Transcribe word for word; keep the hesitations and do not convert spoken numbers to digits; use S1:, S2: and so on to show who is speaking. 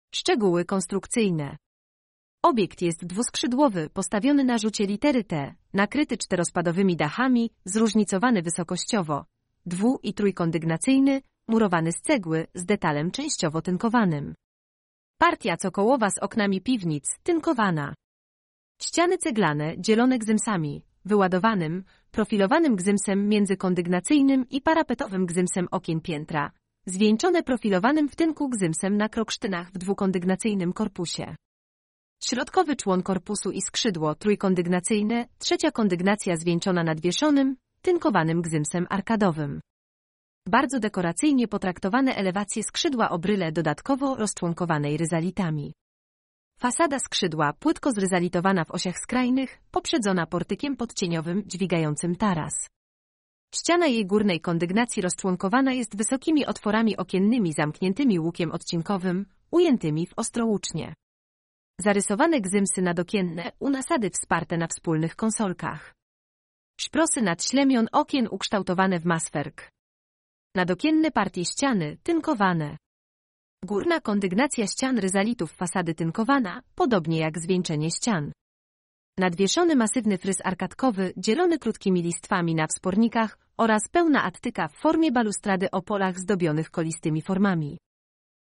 S1: Szczegóły konstrukcyjne. Obiekt jest dwuskrzydłowy, postawiony na rzucie litery T, nakryty czterospadowymi dachami, zróżnicowany wysokościowo, dwu- i trójkondygnacyjny, murowany z cegły, z detalem częściowo tynkowanym. Partia cokołowa z oknami piwnic, tynkowana. Ściany ceglane, dzielone gzymsami, wyładowanym, profilowanym gzymsem międzykondygnacyjnym i parapetowym gzymsem okien piętra, zwieńczone profilowanym w tynku gzymsem na kroksztynach w dwukondygnacyjnym korpusie. Środkowy człon korpusu i skrzydło trójkondygnacyjne, trzecia kondygnacja zwieńczona nadwieszonym, tynkowanym gzymsem arkadowym. Bardzo dekoracyjnie potraktowane elewacje skrzydła o bryle dodatkowo rozczłonkowanej ryzalitami. Fasada skrzydła płytko zryzalitowana w osiach skrajnych, poprzedzona portykiem podcieniowym dźwigającym taras. Ściana jej górnej kondygnacji rozczłonkowana jest wysokimi otworami okiennymi zamkniętymi łukiem odcinkowym, ujętymi w ostrołucznie. Zarysowane gzymsy nadokienne u nasady wsparte na wspólnych konsolkach. Szprosy nad ślemion okien ukształtowane w maswerk. Nadokienne partie ściany tynkowane. Górna kondygnacja ścian ryzalitów fasady tynkowana, podobnie jak zwieńczenie ścian. Nadwieszony masywny fryz arkadkowy, dzielony krótkimi listwami na wspornikach oraz pełna attyka w formie balustrady o polach zdobionych kolistymi formami.